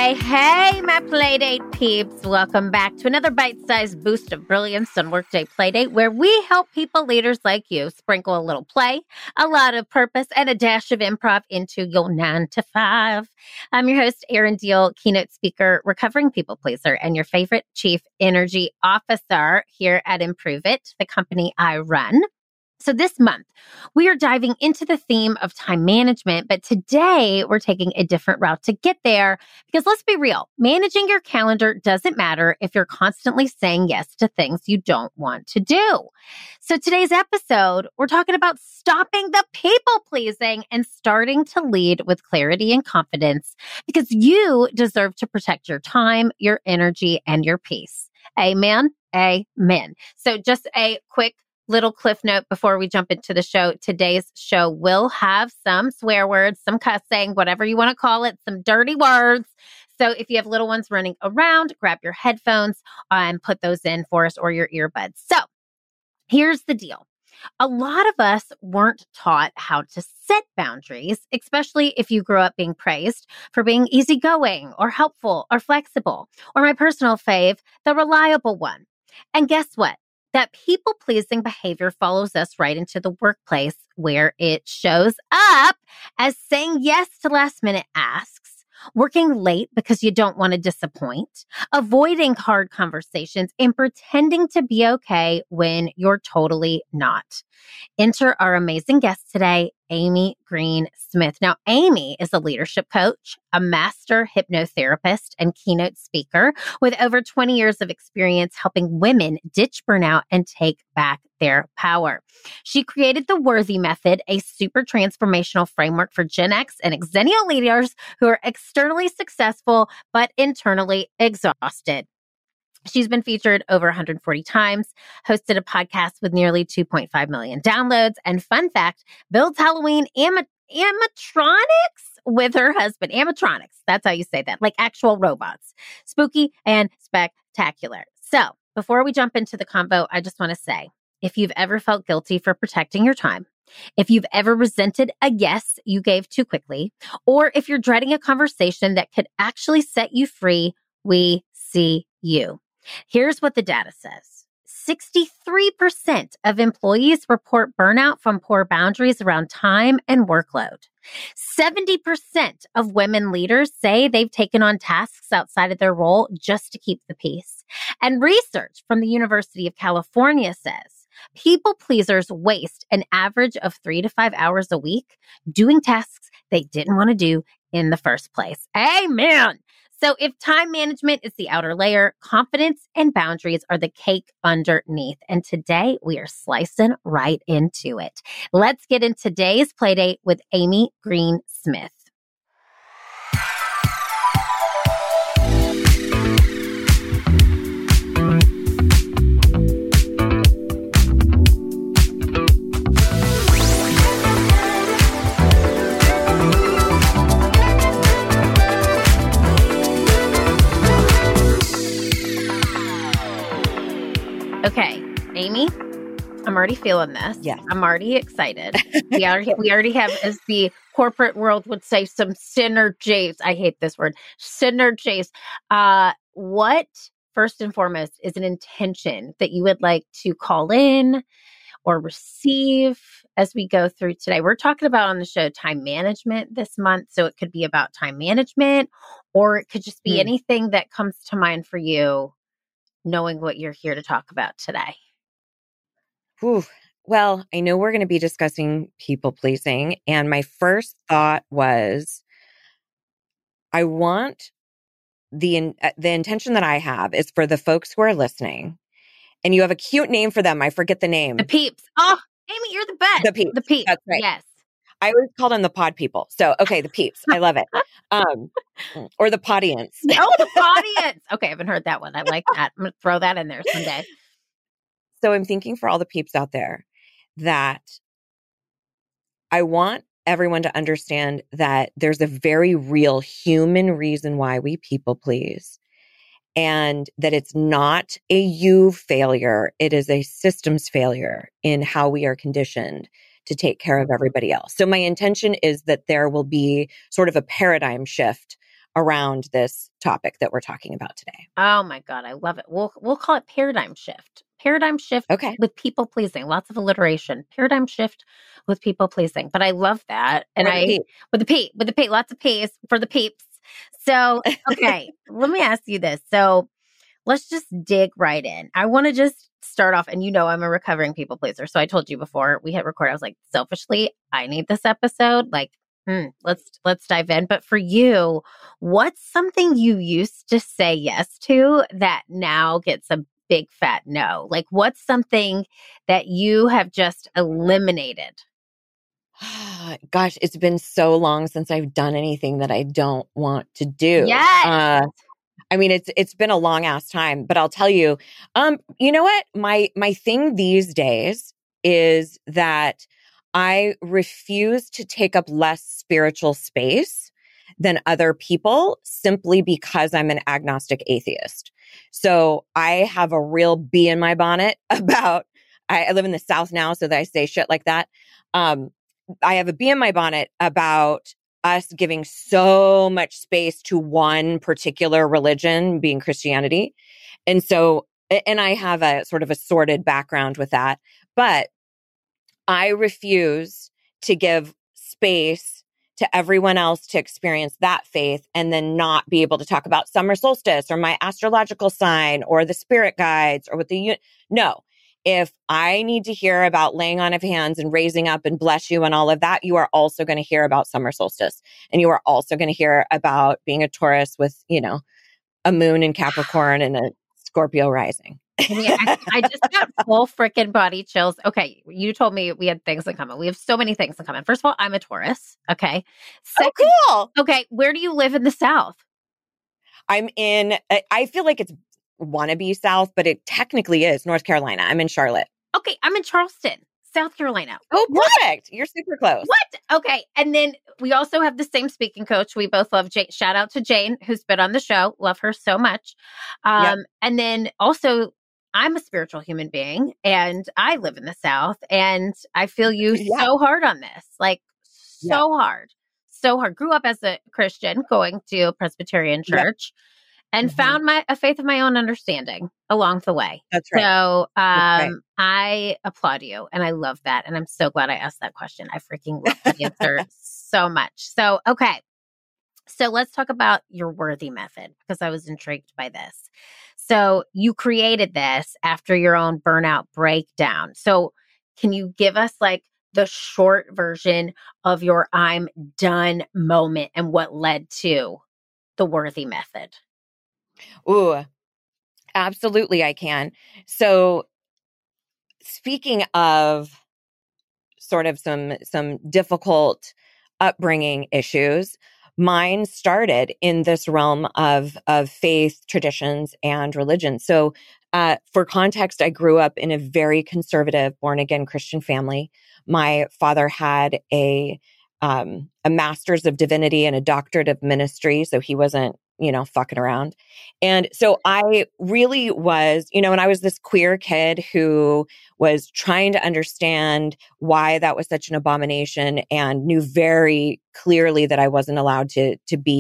Hey, my Playdate peeps. Welcome back to another bite-sized boost of brilliance on Workday Playdate, where we help people leaders like you sprinkle a little play, a lot of purpose, and a dash of improv into your 9 to 5. I'm your host, Erin Deal, keynote speaker, recovering people pleaser, and your favorite chief energy officer here at Improve It, the company I run. So this month, we are diving into the theme of time management, but today we're taking a different route to get there because let's be real, managing your calendar doesn't matter if you're constantly saying yes to things you don't want to do. So today's episode, we're talking about stopping the people pleasing and starting to lead with clarity and confidence because you deserve to protect your time, your energy, and your peace. Amen. Amen. So just a quick little cliff note before we jump into the show. Today's show will have some swear words, some cussing, whatever you want to call it, some dirty words. So if you have little ones running around, grab your headphones and put those in for us or your earbuds. So here's the deal. A lot of us weren't taught how to set boundaries, especially if you grew up being praised for being easygoing or helpful or flexible, or my personal fave, the reliable one. And guess what? That people-pleasing behavior follows us right into the workplace where it shows up as saying yes to last-minute asks, working late because you don't want to disappoint, avoiding hard conversations, and pretending to be okay when you're totally not. Enter our amazing guest today, Amy Green Smith. Now, Amy is a leadership coach, a master hypnotherapist, and keynote speaker with over 20 years of experience helping women ditch burnout and take back their power. She created the Worthy Method, a super transformational framework for Gen X and Xennial leaders who are externally successful but internally exhausted. She's been featured over 140 times, hosted a podcast with nearly 2.5 million downloads, and fun fact, builds Halloween animatronics with her husband. Animatronics, that's how you say that, like actual robots. Spooky and spectacular. So before we jump into the combo, I just want to say, if you've ever felt guilty for protecting your time, if you've ever resented a yes you gave too quickly, or if you're dreading a conversation that could actually set you free, we see you. Here's what the data says. 63% of employees report burnout from poor boundaries around time and workload. 70% of women leaders say they've taken on tasks outside of their role just to keep the peace. And research from the University of California says people pleasers waste an average of 3 to 5 hours a week doing tasks they didn't want to do in the first place. Amen. So if time management is the outer layer, confidence and boundaries are the cake underneath. And today we are slicing right into it. Let's get in today's Playdate with Amy Green Smith. Okay, Amy, I'm already feeling this. Yes. I'm already excited. We already have, as the corporate world would say, some synergies. I hate this word. Synergies. What, first and foremost, is an intention that you would like to call in or receive as we go through today? We're talking about on the show time management this month. So it could be about time management, or it could just be anything that comes to mind for you, knowing what you're here to talk about today. Whew. Well, I know we're going to be discussing people pleasing. And my first thought was, I want the intention that I have is for the folks who are listening, and you have a cute name for them. I forget the name. The peeps. Oh, Amy, you're the best. The peeps. The peeps. That's right. Yes. I always call them the pod people. So, okay, the peeps. I love it. Or the podience. Oh, the podience. Okay, I haven't heard that one. I like that. I'm going to throw that in there someday. So I'm thinking for all the peeps out there that I want everyone to understand that there's a very real human reason why we people please, and that it's not a you failure. It is a systems failure in how we are conditioned to take care of everybody else. So my intention is that there will be sort of a paradigm shift around this topic that we're talking about today. Oh my God, I love it. We'll call it paradigm shift. Paradigm shift Okay. with people pleasing. Lots of alliteration. Paradigm shift with people pleasing. But I love that. And For the peep. with the P, lots of P's for the peeps. So, okay, let me ask you this. So let's just dig right in. I want to just start off, and I'm a recovering people pleaser. So I told you before we hit record, I was like, selfishly, I need this episode. Like, let's dive in. But for you, what's something you used to say yes to that now gets a big fat no? Like, what's something that you have just eliminated? Gosh, it's been so long since I've done anything that I don't want to do. Yes. I mean, it's been a long ass time, but I'll tell you, you know what? My thing these days is that I refuse to take up less spiritual space than other people simply because I'm an agnostic atheist. So I have a real bee in my bonnet about, I live in the South now, so that I say shit like that. I have a bee in my bonnet about us giving so much space to one particular religion, being Christianity. And so, and I have a sort of a sordid background with that, but I refuse to give space to everyone else to experience that faith and then not be able to talk about summer solstice or my astrological sign or the spirit guides or what no. If I need to hear about laying on of hands and raising up and bless you and all of that, you are also going to hear about summer solstice. And you are also going to hear about being a Taurus with, a moon in Capricorn and a Scorpio rising. I just got full freaking body chills. Okay, you told me we had things in common. We have so many things in common. First of all, I'm a Taurus. Okay. Second, oh, cool. Okay, where do you live in the South? I feel like it's wannabe South, but it technically is North Carolina. I'm in Charlotte. Okay, I'm in Charleston, South Carolina. Oh, perfect. What? You're super close. What? Okay. And then we also have the same speaking coach. We both love Jane. Shout out to Jane, who's been on the show. Love her so much. Yep. And then also, I'm a spiritual human being and I live in the South and I feel you so hard on this. Like, so hard. So hard. Grew up as a Christian going to a Presbyterian church. And found a faith of my own understanding along the way. That's right. So I applaud you and I love that. And I'm so glad I asked that question. I freaking love the answer so much. So, okay. So let's talk about your worthy method because I was intrigued by this. So you created this after your own burnout breakdown. So can you give us like the short version of your I'm done moment and what led to the worthy method? Ooh, absolutely I can. So speaking of sort of some difficult upbringing issues, mine started in this realm of faith, traditions, and religion. So for context, I grew up in a very conservative, born-again Christian family. My father had a master's of divinity and a doctorate of ministry, so he wasn't fucking around. And so I really was, and I was this queer kid who was trying to understand why that was such an abomination and knew very clearly that I wasn't allowed to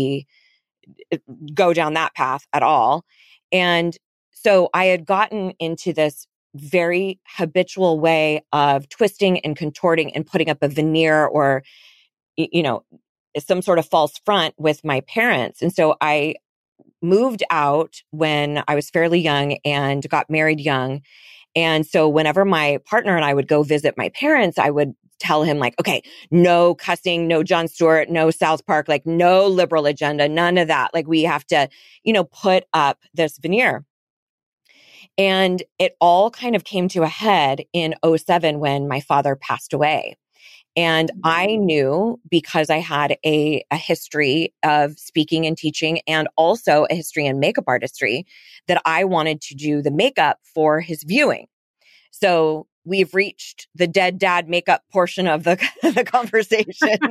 go down that path at all. And so I had gotten into this very habitual way of twisting and contorting and putting up a veneer or, some sort of false front with my parents. And so I moved out when I was fairly young and got married young. And so whenever my partner and I would go visit my parents, I would tell him like, okay, no cussing, no Jon Stewart, no South Park, like no liberal agenda, none of that. Like we have to, put up this veneer. And it all kind of came to a head in 2007 when my father passed away. And I knew because I had a history of speaking and teaching and also a history in makeup artistry that I wanted to do the makeup for his viewing. So we've reached the dead dad makeup portion of the conversation.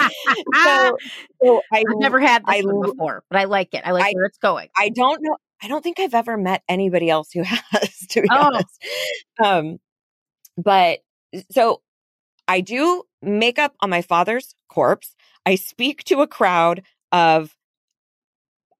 I've never had this one before, but I like it. I like where it's going. I don't know. I don't think I've ever met anybody else who has, to be honest. But so I do makeup on my father's corpse. I speak to a crowd of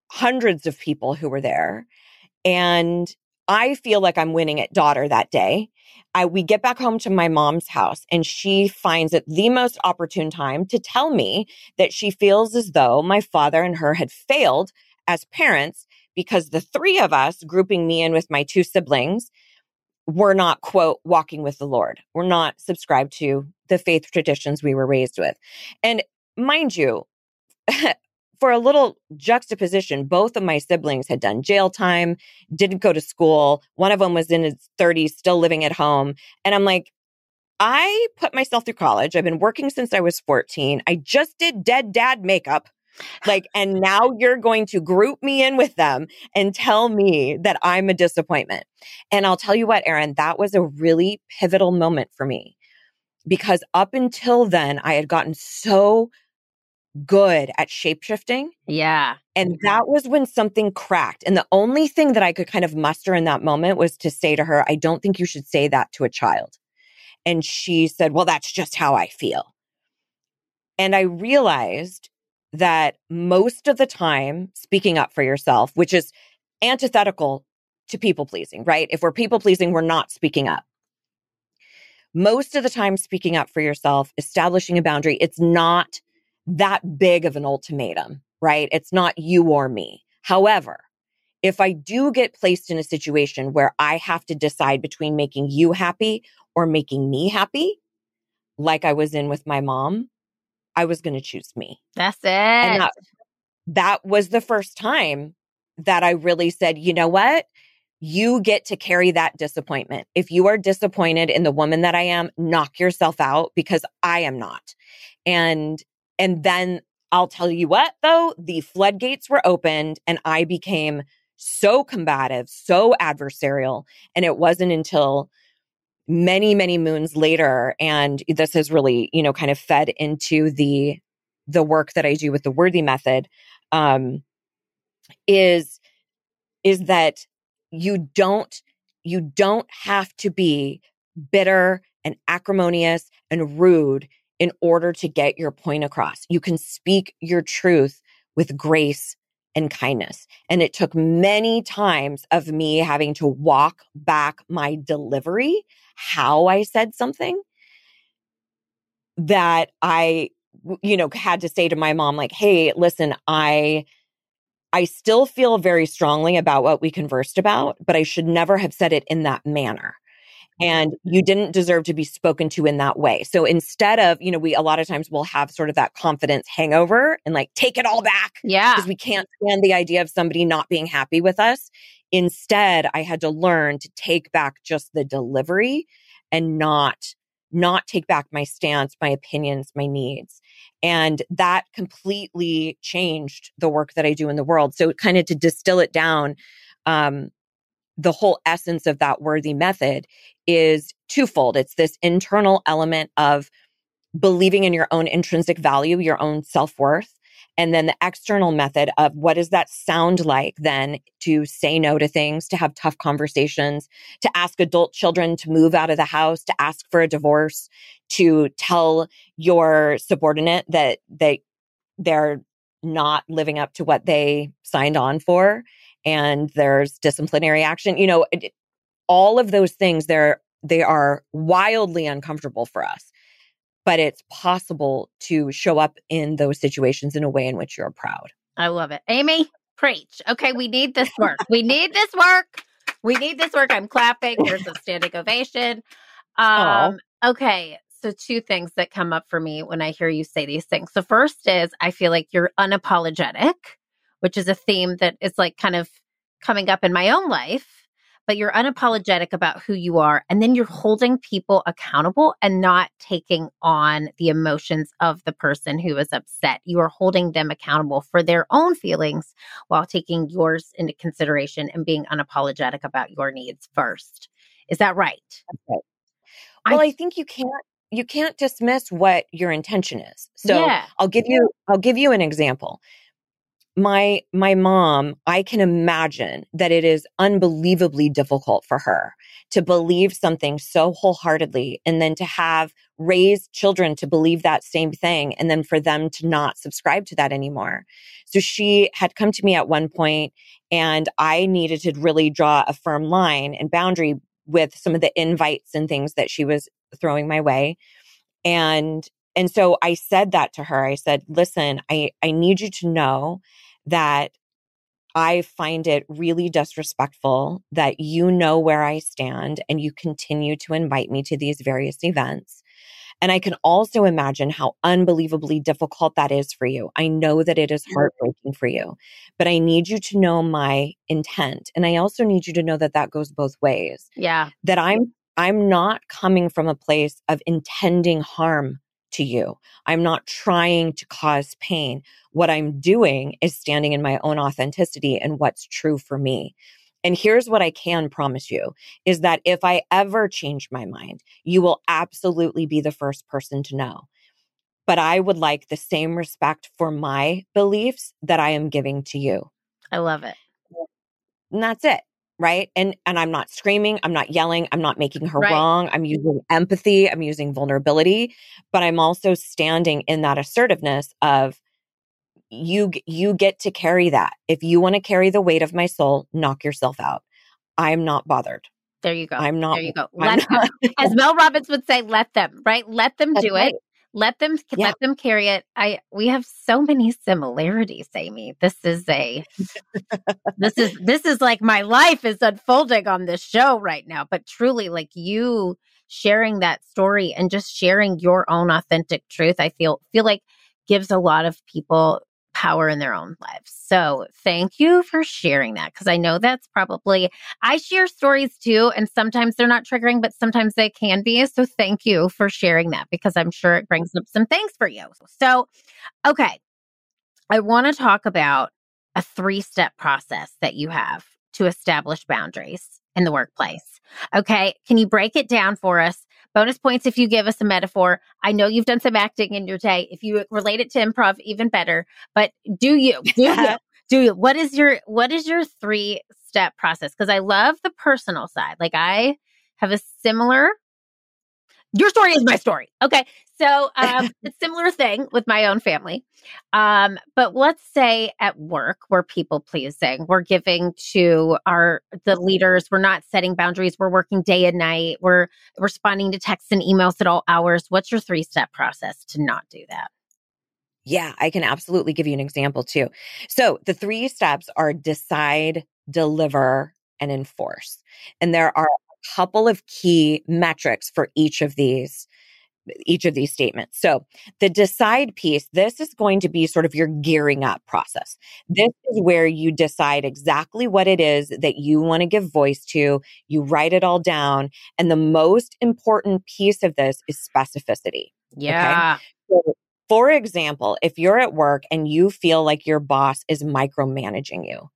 hundreds of people who were there. And I feel like I'm winning at daughter that day. We get back home to my mom's house and she finds it the most opportune time to tell me that she feels as though my father and her had failed as parents because the three of us, grouping me in with my two siblings, were not, quote, walking with the Lord. We're not subscribed to the faith traditions we were raised with. And mind you, for a little juxtaposition, both of my siblings had done jail time, didn't go to school. One of them was in his 30s, still living at home. And I'm like, I put myself through college. I've been working since I was 14. I just did dead dad makeup. And now you're going to group me in with them and tell me that I'm a disappointment. And I'll tell you what, Erin, that was a really pivotal moment for me because up until then, I had gotten so good at shapeshifting. Yeah. And that was when something cracked. And the only thing that I could kind of muster in that moment was to say to her, I don't think you should say that to a child. And she said, well, that's just how I feel. And I realized that most of the time, speaking up for yourself, which is antithetical to people pleasing, right? If we're people pleasing, we're not speaking up. Most of the time, speaking up for yourself, establishing a boundary, it's not that big of an ultimatum, right? It's not you or me. However, if I do get placed in a situation where I have to decide between making you happy or making me happy, like I was in with my mom, I was going to choose me. That's it. And that was the first time that I really said, you know what? You get to carry that disappointment. If you are disappointed in the woman that I am, knock yourself out because I am not. And then I'll tell you what, though, the floodgates were opened and I became so combative, so adversarial. And it wasn't until many, many moons later, and this has really, kind of fed into the work that I do with the Worthy Method, is that you don't have to be bitter and acrimonious and rude in order to get your point across. You can speak your truth with grace and kindness. And it took many times of me having to walk back my delivery, how I said something, that I, had to say to my mom, like, hey, listen, I still feel very strongly about what we conversed about, but I should never have said it in that manner. And you didn't deserve to be spoken to in that way. So instead of, we a lot of times will have sort of that confidence hangover and like take it all back. Yeah. Because we can't stand the idea of somebody not being happy with us. Instead, I had to learn to take back just the delivery and not take back my stance, my opinions, my needs. And that completely changed the work that I do in the world. So kind of to distill it down, the whole essence of that Worthy Method is twofold. It's this internal element of believing in your own intrinsic value, your own self-worth, and then the external method of what does that sound like then to say no to things, to have tough conversations, to ask adult children to move out of the house, to ask for a divorce, to tell your subordinate that they're not living up to what they signed on for, and there's disciplinary action. All of those things, they are wildly uncomfortable for us, but it's possible to show up in those situations in a way in which you're proud. I love it. Amy, preach. Okay, we need this work. We need this work. We need this work. I'm clapping. There's a standing ovation. Okay, so two things that come up for me when I hear you say these things. The first is I feel like you're unapologetic, which is a theme that is like kind of coming up in my own life. But you're unapologetic about who you are. And then you're holding people accountable and not taking on the emotions of the person who is upset. You are holding them accountable for their own feelings while taking yours into consideration and being unapologetic about your needs first. Is that right? Okay. Well, I think you can't dismiss what your intention is. So yeah. I'll give you an example. my mom, I can imagine that it is unbelievably difficult for her to believe something so wholeheartedly and then to have raised children to believe that same thing and then for them to not subscribe to that anymore. So she had come to me at one point and I needed to really draw a firm line and boundary with some of the invites and things that she was throwing my way. And so I said that to her. I said, listen, I need you to know that I find it really disrespectful that you know where I stand and you continue to invite me to these various events. And I can also imagine how unbelievably difficult that is for you. I know that it is heartbreaking for you, but I need you to know my intent. And I also need you to know that that goes both ways. Yeah. That I'm not coming from a place of intending harm to you. I'm not trying to cause pain. What I'm doing is standing in my own authenticity and what's true for me. And here's what I can promise you is that if I ever change my mind, you will absolutely be the first person to know. But I would like the same respect for my beliefs that I am giving to you. I love it. And that's it. Right. And I'm not screaming. I'm not yelling. I'm not making her wrong. I'm using empathy. I'm using vulnerability, but I'm also standing in that assertiveness of you get to carry that. If you want to carry the weight of my soul, knock yourself out. I'm not bothered. There you go. I'm not. There you go. Let them, as Mel Robbins would say, let them, right? Let them do it. Let them carry it. We have so many similarities, Amy. This is like my life is unfolding on this show right now. But truly, like you sharing that story and just sharing your own authentic truth, I feel like gives a lot of people power in their own lives. So thank you for sharing that. Cause I know that's probably, I share stories too. And sometimes they're not triggering, but sometimes they can be. So thank you for sharing that because I'm sure it brings up some things for you. So, okay. I want to talk about a 3-step process that you have to establish boundaries in the workplace. Okay. Can you break it down for us? Bonus points if you give us a metaphor. I know you've done some acting in your day. If you relate it to improv, even better. But do you? What is your 3-step process? Because I love the personal side. Like I have a similar. Your story is my story. Okay. So it's a similar thing with my own family. But let's say at work, we're people pleasing. We're giving to the leaders. We're not setting boundaries. We're working day and night. We're responding to texts and emails at all hours. What's your 3-step process to not do that? Yeah, I can absolutely give you an example too. So the 3 steps are decide, deliver, and enforce. And there are a couple of key metrics for each of these statements. So the decide piece, this is going to be sort of your gearing up process. This is where you decide exactly what it is that you want to give voice to. You write it all down. And the most important piece of this is specificity. Yeah. Okay? So, for example, if you're at work and you feel like your boss is micromanaging you,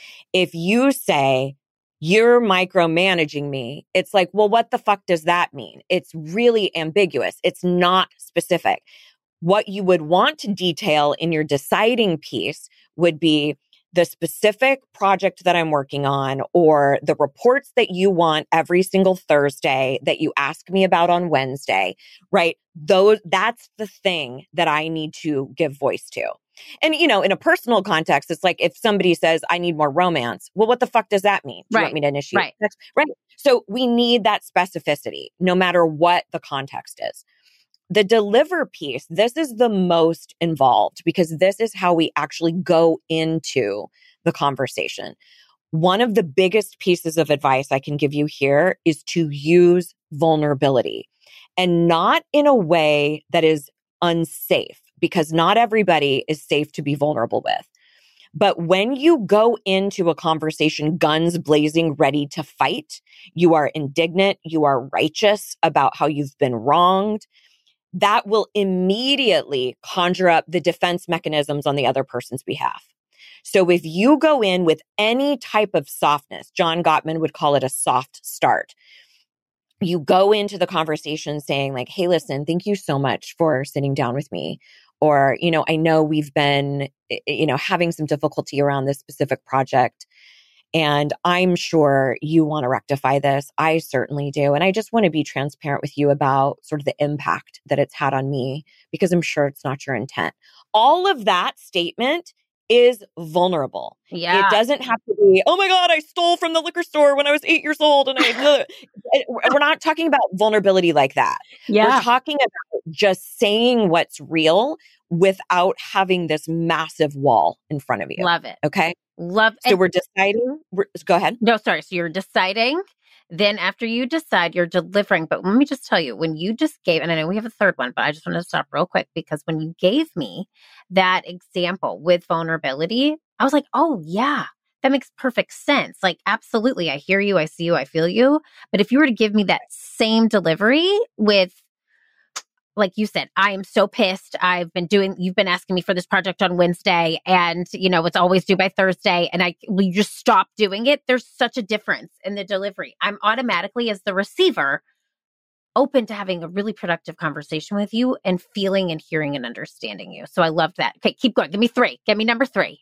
if you say, you're micromanaging me, it's like, well, what the fuck does that mean? It's really ambiguous. It's not specific. What you would want to detail in your deciding piece would be the specific project that I'm working on or the reports that you want every single Thursday that you ask me about on Wednesday, right? That's the thing that I need to give voice to. And, in a personal context, it's like if somebody says, I need more romance, well, what the fuck does that mean? Do you want me to initiate sex? Right. So we need that specificity, no matter what the context is. The deliver piece, this is the most involved because this is how we actually go into the conversation. One of the biggest pieces of advice I can give you here is to use vulnerability and not in a way that is unsafe because not everybody is safe to be vulnerable with. But when you go into a conversation, guns blazing, ready to fight, you are indignant, you are righteous about how you've been wronged, that will immediately conjure up the defense mechanisms on the other person's behalf. So if you go in with any type of softness, John Gottman would call it a soft start. You go into the conversation saying like, hey, listen, thank you so much for sitting down with me. or, I know we've been, having some difficulty around this specific project. And I'm sure you want to rectify this. I certainly do. And I just want to be transparent with you about sort of the impact that it's had on me, because I'm sure it's not your intent. All of that statement is vulnerable. Yeah. It doesn't have to be, oh my God, I stole from the liquor store when I was 8 years old. And we're not talking about vulnerability like that. Yeah. We're talking about just saying what's real without having this massive wall in front of you. Love it. Okay. Love it. So we're deciding. Go ahead. No, sorry. So you're deciding. Then after you decide, you're delivering. But let me just tell you, when you just gave, and I know we have a third one, but I just want to stop real quick, because when you gave me that example with vulnerability, I was like, oh yeah, that makes perfect sense. Like, absolutely. I hear you. I see you. I feel you. But if you were to give me that same delivery with, like you said, I am so pissed. You've been asking me for this project on Wednesday, and it's always due by Thursday, and will you just stop doing it? There's such a difference in the delivery. I'm automatically, as the receiver, open to having a really productive conversation with you and feeling and hearing and understanding you. So I love that. Okay, keep going. Give me 3. Give me number 3.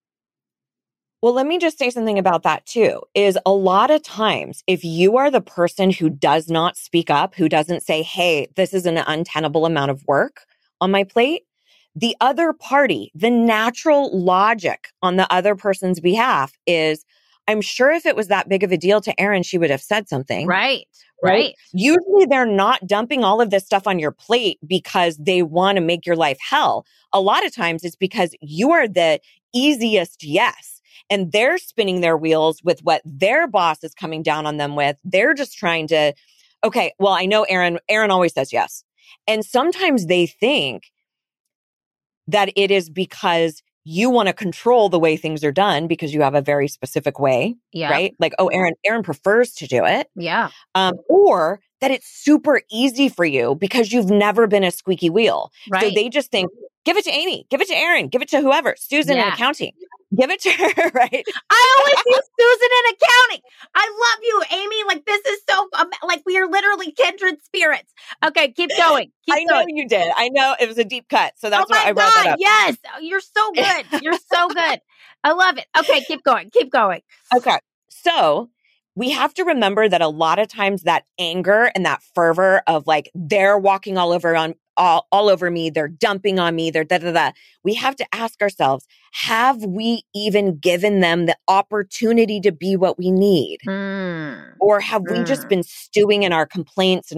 Well, let me just say something about that too, is a lot of times, if you are the person who does not speak up, who doesn't say, hey, this is an untenable amount of work on my plate, the other party, the natural logic on the other person's behalf is, I'm sure if it was that big of a deal to Erin, she would have said something. Right. Usually they're not dumping all of this stuff on your plate because they want to make your life hell. A lot of times it's because you are the easiest yes. And they're spinning their wheels with what their boss is coming down on them with. They're just trying to, okay, well, I know Erin always says yes. And sometimes they think that it is because you want to control the way things are done because you have a very specific way, right? Like, oh, Erin prefers to do it. Yeah. Or that it's super easy for you because you've never been a squeaky wheel. Right. So they just think, give it to Amy, give it to Erin, give it to whoever, Susan in accounting. Give it to her, right? I always use Susan in accounting. I love you, Amy. Like, this is so, like, we are literally kindred spirits. Okay, keep going. I know you did. I know it was a deep cut. So that's why I brought that up. Yes. You're so good. You're so good. I love it. Okay, keep going. Keep going. Okay. So we have to remember that a lot of times that anger and that fervor of like, they're walking all over me, they're dumping on me, they're da-da-da. We have to ask ourselves, have we even given them the opportunity to be what we need? Or have we just been stewing in our complaints and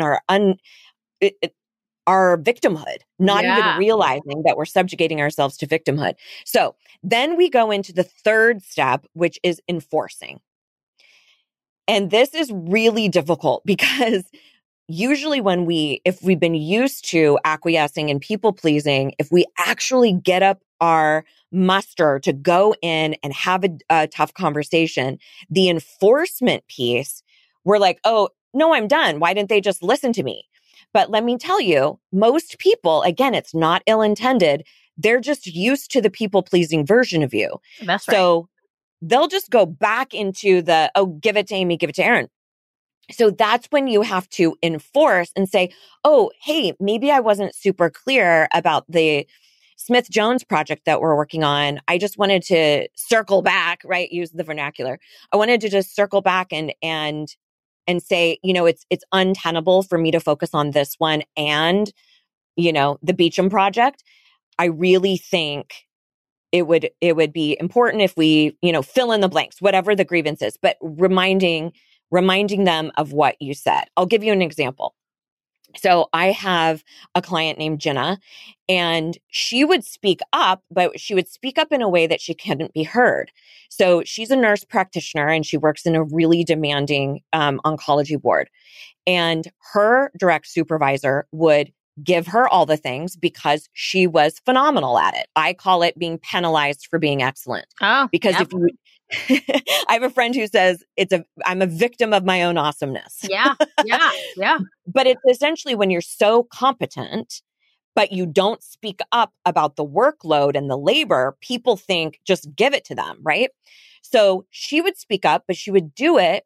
our victimhood, not even realizing that we're subjugating ourselves to victimhood? So then we go into the third step, which is enforcing. And this is really difficult because usually if we've been used to acquiescing and people pleasing, if we actually get up our muster to go in and have a tough conversation, the enforcement piece, we're like, oh, no, I'm done. Why didn't they just listen to me? But let me tell you, most people, again, it's not ill-intended. They're just used to the people-pleasing version of you. That's right. So they'll just go back into the, oh, give it to Amy, give it to Erin. So that's when you have to enforce and say, oh, hey, maybe I wasn't super clear about the Smith Jones project that we're working on. I just wanted to circle back, right? Use the vernacular. I wanted to just circle back and say, it's untenable for me to focus on this one and, the Beecham project. I really think it would be important if we, fill in the blanks, whatever the grievance is, but reminding them of what you said. I'll give you an example. So I have a client named Jenna, and she would speak up, but she would speak up in a way that she couldn't be heard. So she's a nurse practitioner and she works in a really demanding oncology ward. And her direct supervisor would give her all the things because she was phenomenal at it. I call it being penalized for being excellent. Oh, because if you I have a friend who says I'm a victim of my own awesomeness. Yeah. But it's essentially when you're so competent, but you don't speak up about the workload and the labor, people think just give it to them, right? So she would speak up, but she would do it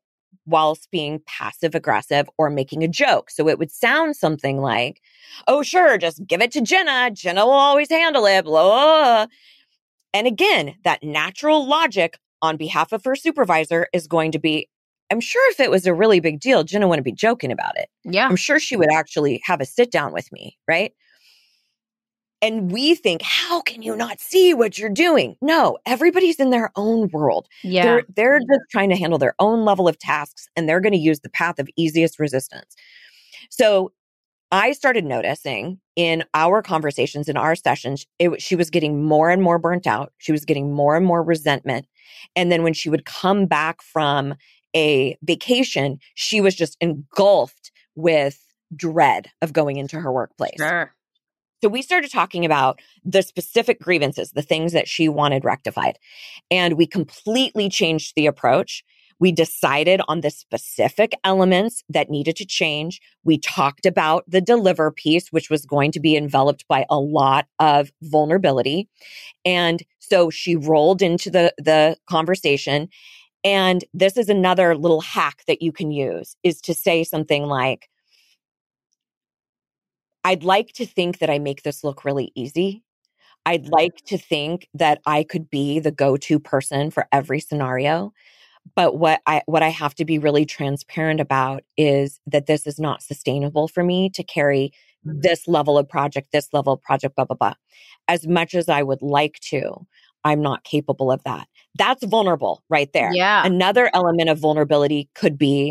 whilst being passive aggressive or making a joke. So it would sound something like, oh, sure, just give it to Jenna. Jenna will always handle it, blah, blah, blah. And again, that natural logic on behalf of her supervisor is going to be, I'm sure if it was a really big deal, Jenna wouldn't be joking about it. Yeah. I'm sure she would actually have a sit down with me, right? And we think, how can you not see what you're doing? No, everybody's in their own world. Yeah. They're just trying to handle their own level of tasks, and they're going to use the path of easiest resistance. So I started noticing in our conversations, in our sessions, she was getting more and more burnt out. She was getting more and more resentment. And then when she would come back from a vacation, she was just engulfed with dread of going into her workplace. Sure. So we started talking about the specific grievances, the things that she wanted rectified. And we completely changed the approach. We decided on the specific elements that needed to change. We talked about the deliver piece, which was going to be enveloped by a lot of vulnerability. And so she rolled into the conversation. And this is another little hack that you can use, is to say something like, I'd like to think that I make this look really easy. I'd like to think that I could be the go-to person for every scenario. But what I have to be really transparent about is that this is not sustainable for me to carry this level of project, blah, blah, blah. As much as I would like to, I'm not capable of that. That's vulnerable right there. Yeah. Another element of vulnerability could be,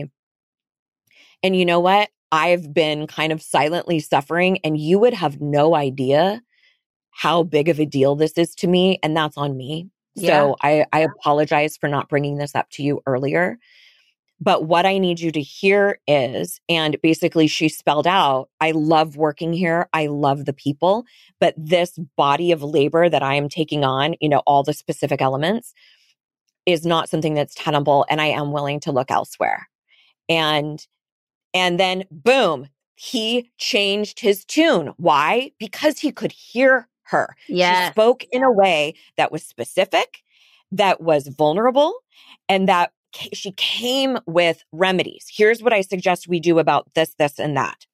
and you know what? I've been kind of silently suffering, and you would have no idea how big of a deal this is to me. And that's on me. Yeah. So I apologize for not bringing this up to you earlier. But what I need you to hear is, and basically she spelled out, I love working here. I love the people, but this body of labor that I am taking on, all the specific elements, is not something that's tenable, and I am willing to look elsewhere. And then boom, he changed his tune. Why? Because he could hear her. Yes. She spoke in a way that was specific, that was vulnerable, and that she came with remedies. Here's what I suggest we do about this, and that.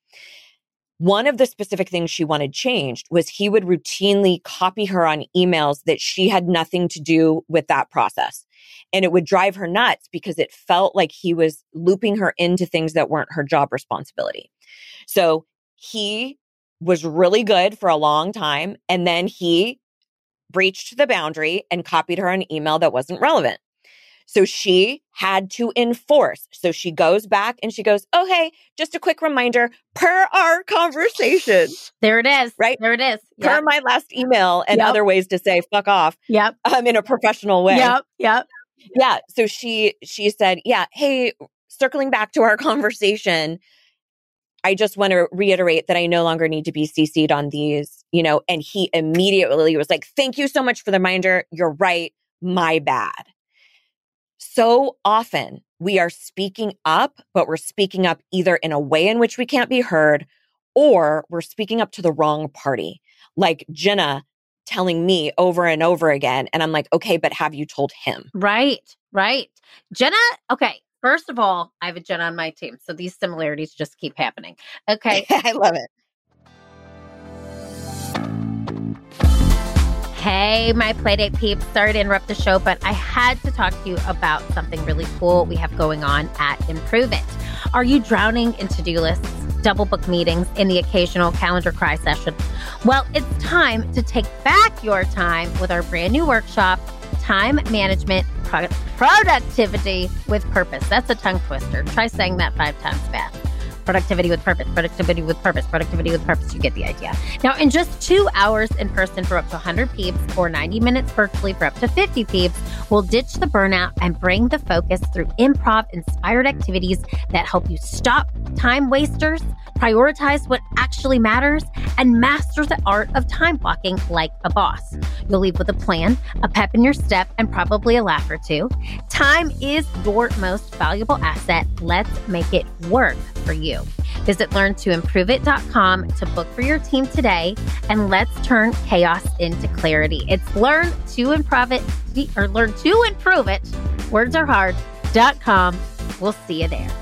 One of the specific things she wanted changed was he would routinely copy her on emails that she had nothing to do with that process. And it would drive her nuts because it felt like he was looping her into things that weren't her job responsibility. So he was really good for a long time. And then he breached the boundary and copied her an email that wasn't relevant. So she had to enforce. So she goes back and she goes, oh, hey, just a quick reminder, per our conversation. There it is. Right? There it is. Per Yep. my last email and Yep. other ways to say fuck off. Yep. In a professional way. Yep. Yep. Yeah. So she said, yeah, hey, circling back to our conversation, I just want to reiterate that I no longer need to be CC'd on these, and he immediately was like, thank you so much for the reminder. You're right. My bad. So often we are speaking up, but we're speaking up either in a way in which we can't be heard, or we're speaking up to the wrong party. Like Jenna telling me over and over again. And I'm like, okay, but have you told him? Right. Jenna, okay. First of all, I have a Jenna on my team. So these similarities just keep happening. Okay. I love it. Hey, my Playdate peeps. Sorry to interrupt the show, but I had to talk to you about something really cool we have going on at Improve It. Are you drowning in to-do lists, double book meetings, and the occasional calendar cry session? Well, it's time to take back your time with our brand new workshop, Time Management Productivity with Purpose. That's a tongue twister. Try saying that 5 times fast. Productivity with purpose, productivity with purpose, productivity with purpose. You get the idea. Now, in just 2 hours in person for up to 100 peeps or 90 minutes virtually for up to 50 peeps, we'll ditch the burnout and bring the focus through improv-inspired activities that help you stop time wasters, prioritize what actually matters, and master the art of time blocking like a boss. You'll leave with a plan, a pep in your step, and probably a laugh or two. Time is your most valuable asset. Let's make it work for you. Visit learntoimproveit.com to book for your team today, and let's turn chaos into clarity. It's learn to improve it, words are hard.com/ We'll see you there.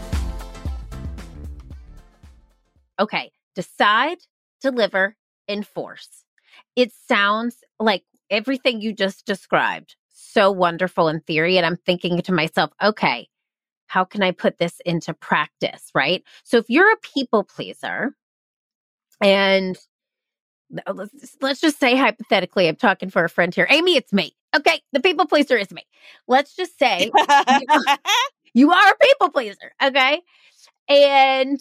Okay, decide, deliver, enforce. It sounds like everything you just described, so wonderful in theory. And I'm thinking to myself, okay, how can I put this into practice, right? So if you're a people pleaser, and let's just say hypothetically, I'm talking for a friend here. Amy, it's me. Okay, the people pleaser is me. Let's just say you are a people pleaser, okay? And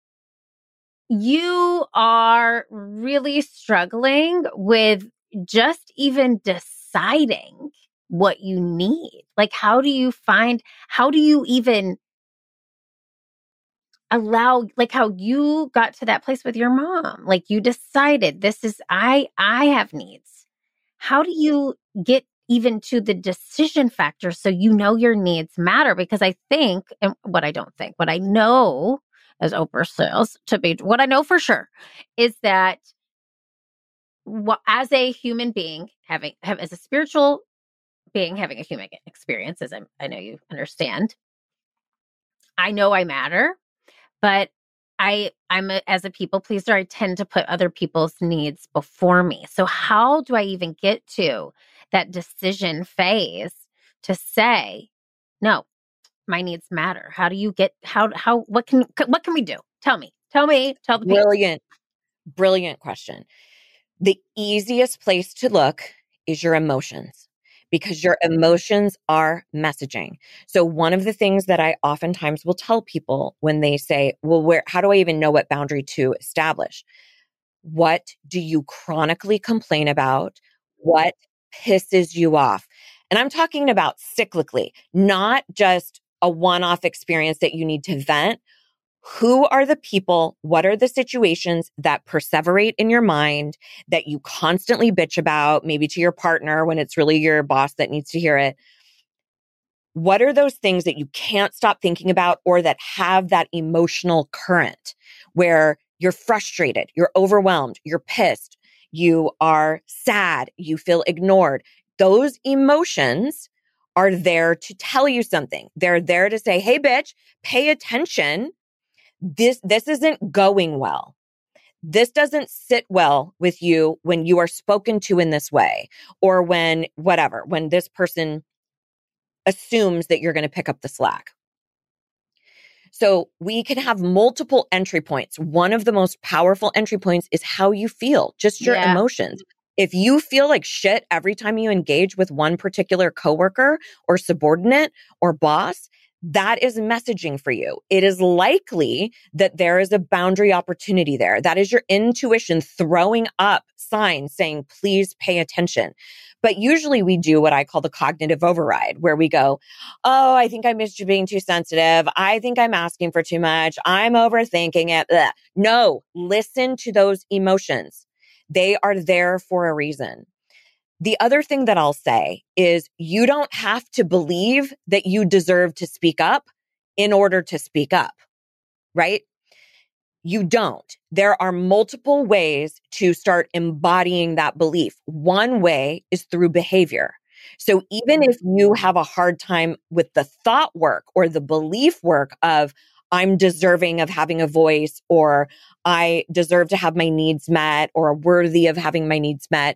you are really struggling with just even deciding what you need. Like, how do you even allow, like how you got to that place with your mom? Like you decided I have needs. How do you get even to the decision factor so you know your needs matter? Because I think, and what I don't think, what I know, as Oprah says, what I know for sure is that as a human being, as a spiritual being having a human experience, as I know you understand, I know I matter, but as a people pleaser, I tend to put other people's needs before me. So how do I even get to that decision phase to say, no, my needs matter? How do you get, what can we do? Tell the people. Brilliant question. The easiest place to look is your emotions, because your emotions are messaging. So one of the things that I oftentimes will tell people when they say, well, how do I even know what boundary to establish? What do you chronically complain about? What pisses you off? And I'm talking about cyclically, not just a one-off experience that you need to vent. Who are the people? What are the situations that perseverate in your mind that you constantly bitch about, maybe to your partner when it's really your boss that needs to hear it? What are those things that you can't stop thinking about, or that have that emotional current where you're frustrated, you're overwhelmed, you're pissed, you are sad, you feel ignored? Those emotions are there to tell you something. They're there to say, hey, bitch, pay attention. This isn't going well. This doesn't sit well with you when you are spoken to in this way, or when this person assumes that you're going to pick up the slack. So we can have multiple entry points. One of the most powerful entry points is how you feel, just your emotions. If you feel like shit every time you engage with one particular coworker or subordinate or boss, that is messaging for you. It is likely that there is a boundary opportunity there. That is your intuition throwing up signs saying, please pay attention. But usually we do what I call the cognitive override, where we go, oh, I think I'm being too sensitive. I think I'm asking for too much. I'm overthinking it. Ugh. No, listen to those emotions. They are there for a reason. The other thing that I'll say is you don't have to believe that you deserve to speak up in order to speak up, right? You don't. There are multiple ways to start embodying that belief. One way is through behavior. So even if you have a hard time with the thought work or the belief work of, I'm deserving of having a voice, or I deserve to have my needs met, or worthy of having my needs met,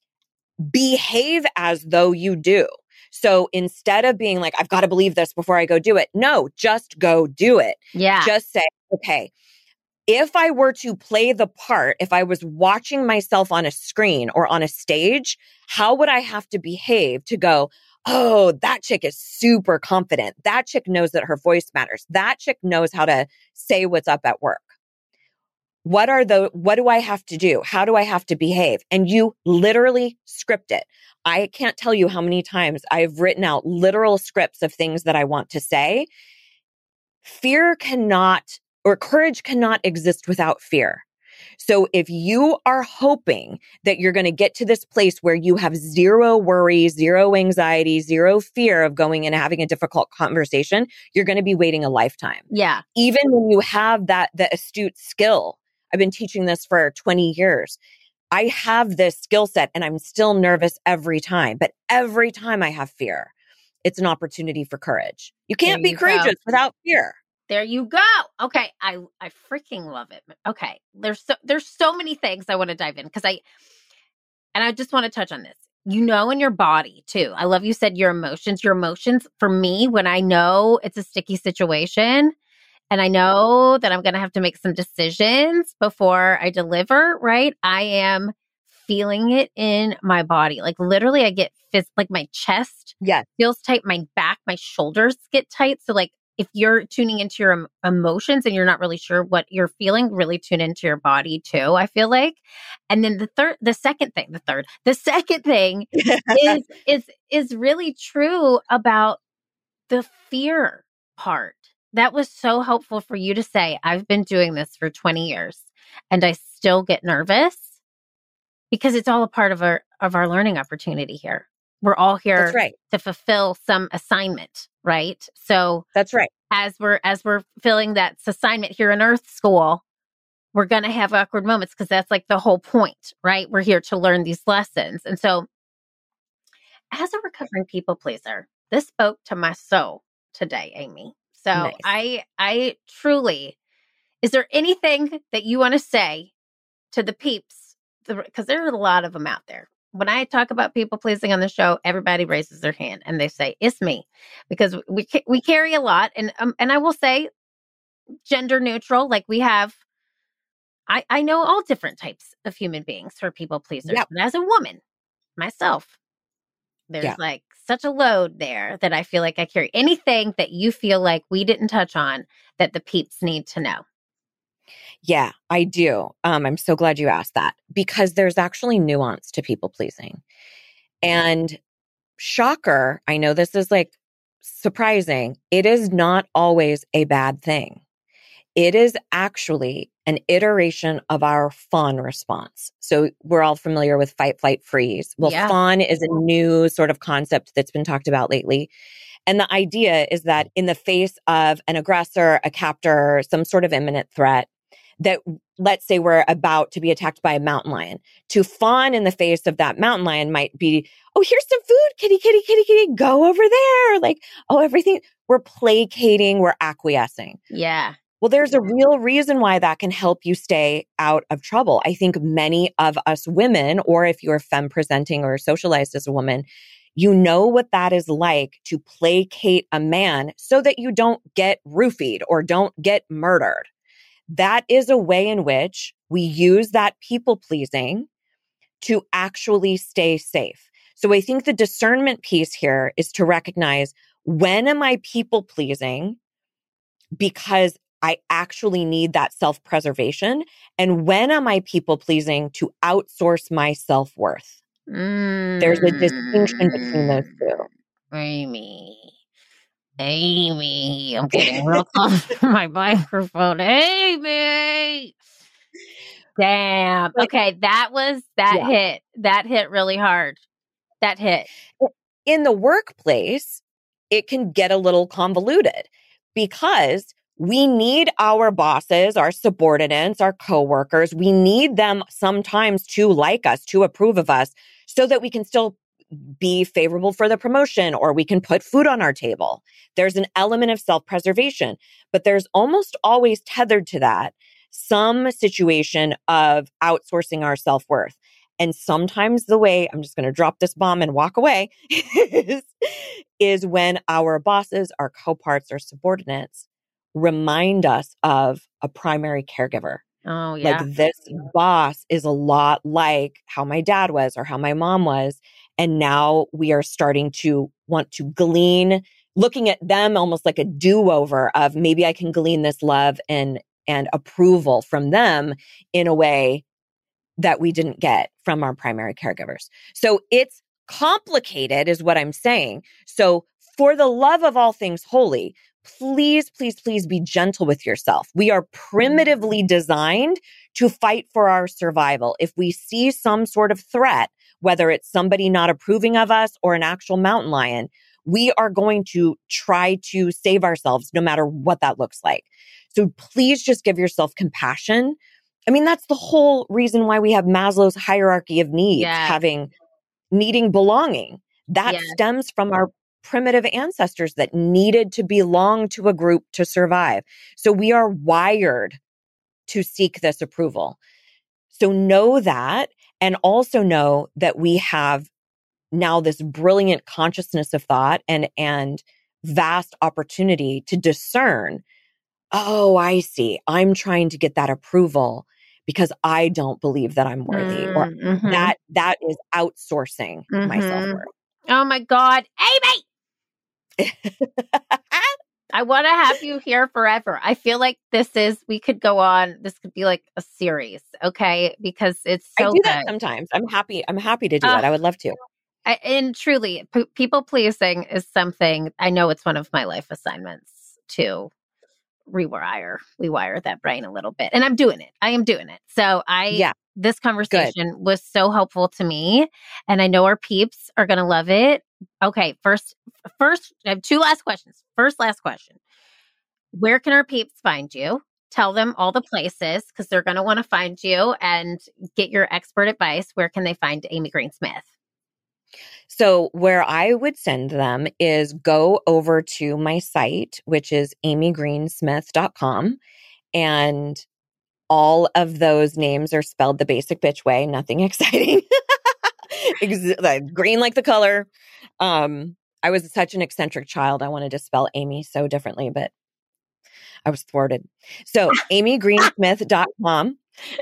behave as though you do. So instead of being like, I've got to believe this before I go do it. No, just go do it. Yeah. Just say, okay, if I were to play the part, if I was watching myself on a screen or on a stage, how would I have to behave to go, oh, that chick is super confident. That chick knows that her voice matters. That chick knows how to say what's up at work. What do I have to do? How do I have to behave? And you literally script it. I can't tell you how many times I've written out literal scripts of things that I want to say. Fear cannot, or courage cannot exist without fear. So if you are hoping that you're going to get to this place where you have zero worry, zero anxiety, zero fear of going and having a difficult conversation, you're going to be waiting a lifetime. Yeah. Even when you have the astute skill. I've been teaching this for 20 years. I have this skill set and I'm still nervous every time, but every time I have fear. it's an opportunity for courage. You There can't be you courageous go. without fear. There you go. Okay, I freaking love it. Okay, there's so many things I want to dive in because I just want to touch on this. You know, in your body too. I love you said your emotions. Your emotions for me, when I know it's a sticky situation and I know that I'm going to have to make some decisions before I deliver, right? I am feeling it in my body. Like literally, I get like my chest Yes. feels tight, my back, my shoulders get tight. So, like, if you're tuning into your emotions and you're not really sure what you're feeling, really tune into your body too, I feel like. And then the second thing is really true about the fear part. That was so helpful for you to say, I've been doing this for 20 years and I still get nervous because it's all a part of our learning opportunity here. We're all here That's right. to fulfill some assignment, right? So That's right. as we're filling that assignment here in Earth School, we're going to have awkward moments because that's like the whole point, right? We're here to learn these lessons. And so as a recovering people pleaser, this spoke to my soul today, Amy. So Nice. I truly, is there anything that you want to say to the peeps? Because there are a lot of them out there. When I talk about people pleasing on the show, everybody raises their hand and they say, it's me. Because we carry a lot. And I will say gender neutral, like we have, I know all different types of human beings for people pleasers. Yep. But as a woman, myself, there's like such a load there that I feel like I carry. Anything that you feel like we didn't touch on that the peeps need to know? Yeah, I do. I'm so glad you asked that because there's actually nuance to people pleasing. And shocker, I know this is like surprising. It is not always a bad thing. It is actually an iteration of our fawn response. So we're all familiar with fight, flight, freeze. Well, fawn is a new sort of concept that's been talked about lately. And the idea is that in the face of an aggressor, a captor, some sort of imminent threat, that let's say we're about to be attacked by a mountain lion, to fawn in the face of that mountain lion might be, oh, here's some food, kitty, kitty, kitty, kitty, go over there. Like, oh, everything. We're placating, we're acquiescing. Yeah. Well, there's a real reason why that can help you stay out of trouble. I think many of us women, or if you're femme presenting or socialized as a woman, you know what that is like to placate a man so that you don't get roofied or don't get murdered. That is a way in which we use that people pleasing to actually stay safe. So I think the discernment piece here is to recognize, when am I people pleasing because I actually need that self-preservation? And when am I people pleasing to outsource my self-worth? There's a distinction between those two. Amy, I'm getting real close to my microphone. Amy. Damn. Okay, hit. That hit really hard. That hit. In the workplace, it can get a little convoluted because we need our bosses, our subordinates, our coworkers. We need them sometimes to like us, to approve of us, so that we can still be favorable for the promotion, or we can put food on our table. There's an element of self-preservation, but there's almost always tethered to that some situation of outsourcing our self-worth. And sometimes the way, I'm just going to drop this bomb and walk away, is when our bosses, our co-parts, our subordinates remind us of a primary caregiver. Oh, yeah. Like, this boss is a lot like how my dad was or how my mom was. And now we are starting to want to glean, looking at them almost like a do-over of, maybe I can glean this love and approval from them in a way that we didn't get from our primary caregivers. So it's complicated is what I'm saying. So for the love of all things holy, please, please, please be gentle with yourself. We are primitively designed to fight for our survival. If we see some sort of threat, whether it's somebody not approving of us or an actual mountain lion, we are going to try to save ourselves no matter what that looks like. So please just give yourself compassion. I mean, that's the whole reason why we have Maslow's hierarchy of needs, needing belonging. That stems from our primitive ancestors that needed to belong to a group to survive. So we are wired to seek this approval. So know that, and also know that we have now this brilliant consciousness of thought and vast opportunity to discern, oh, I see. I'm trying to get that approval because I don't believe that I'm worthy, or that is outsourcing my self-worth. Oh my God. Amy! I want to have you here forever. I feel like we could go on. This could be like a series, okay? Because it's so I do that sometimes. I'm happy to do it. I would love to. And truly, people pleasing is something, I know it's one of my life assignments to rewire that brain a little bit. And I'm doing it. I am doing it. So this conversation was so helpful to me, and I know our peeps are going to love it. Okay. First, I have two last questions. Last question. Where can our peeps find you? Tell them all the places, because they're going to want to find you and get your expert advice. Where can they find Amy Greensmith? So where I would send them is go over to my site, which is amygreensmith.com. And all of those names are spelled the basic bitch way, nothing exciting. Green like the color. I was such an eccentric child. I wanted to spell Amy so differently, but I was thwarted. So amygreensmith.com.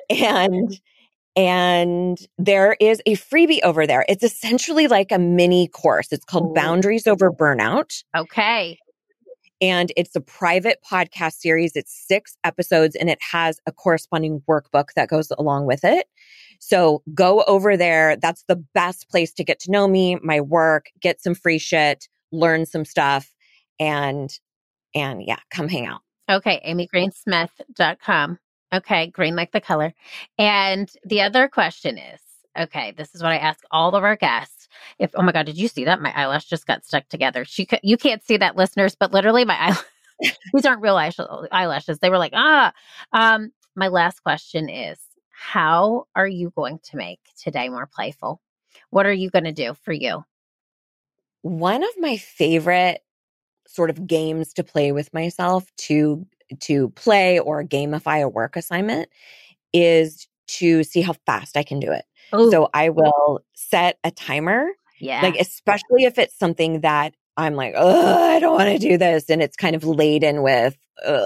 And there is a freebie over there. It's essentially like a mini course. It's called Boundaries Over Burnout. Okay. And it's a private podcast series. It's 6 episodes, and it has a corresponding workbook that goes along with it. So go over there. That's the best place to get to know me, my work, get some free shit, learn some stuff, and yeah, come hang out. Okay. amygreensmith.com. Okay, green like the color. And the other question is, okay, this is what I ask all of our guests. Oh my God, did you see that? My eyelash just got stuck together. You can't see that, listeners, but literally these aren't real eyelashes. They were like, my last question is, how are you going to make today more playful? What are you going to do for you? One of my favorite sort of games to play with myself to play or gamify a work assignment is to see how fast I can do it. Ooh. So I will set a timer. Yeah. Like, especially if it's something that I'm like, I don't want to do this, and it's kind of laden with,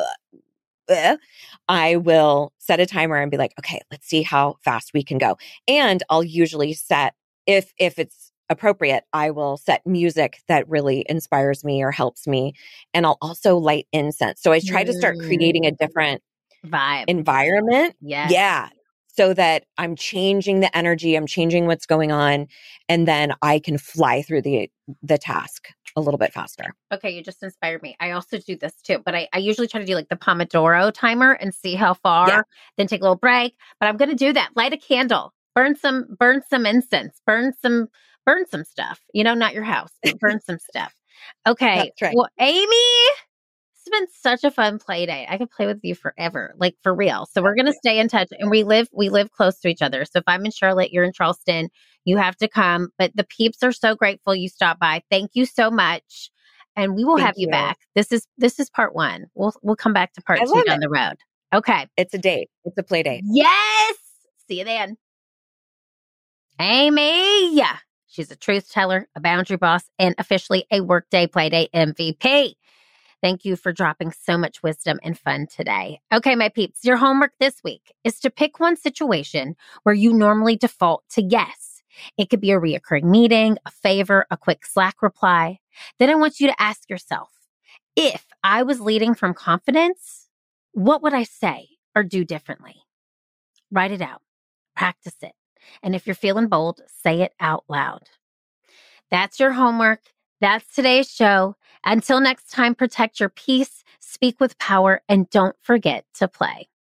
I will set a timer and be like, okay, let's see how fast we can go. And I'll usually set, if it's appropriate, I will set music that really inspires me or helps me. And I'll also light incense. So I try to start creating a different vibe environment. Yes. Yeah. So that I'm changing the energy, I'm changing what's going on, and then I can fly through the task a little bit faster. Okay, you just inspired me. I also do this too, but I usually try to do like the Pomodoro timer and see how far, then take a little break. But I'm going to do that. Light a candle, burn some incense, burn some stuff. Not your house, but burn some stuff. Okay. That's right. Well, Amy, it's been such a fun play date. I could play with you forever, like for real. So we're going to stay in touch, and we live close to each other. So if I'm in Charlotte, you're in Charleston, you have to come. But the peeps are so grateful you stopped by. Thank you so much. And we will have you back. This is part 1. We'll come back to part 2 down the road. Okay. It's a date. It's a play date. Yes. See you then. Amy. She's a truth teller, a boundary boss, and officially a Workday Playdate MVP. Thank you for dropping so much wisdom and fun today. Okay, my peeps, your homework this week is to pick one situation where you normally default to yes. It could be a reoccurring meeting, a favor, a quick Slack reply. Then I want you to ask yourself, if I was leading from confidence, what would I say or do differently? Write it out. Practice it. And if you're feeling bold, say it out loud. That's your homework. That's today's show. Until next time, protect your peace, speak with power, and don't forget to play.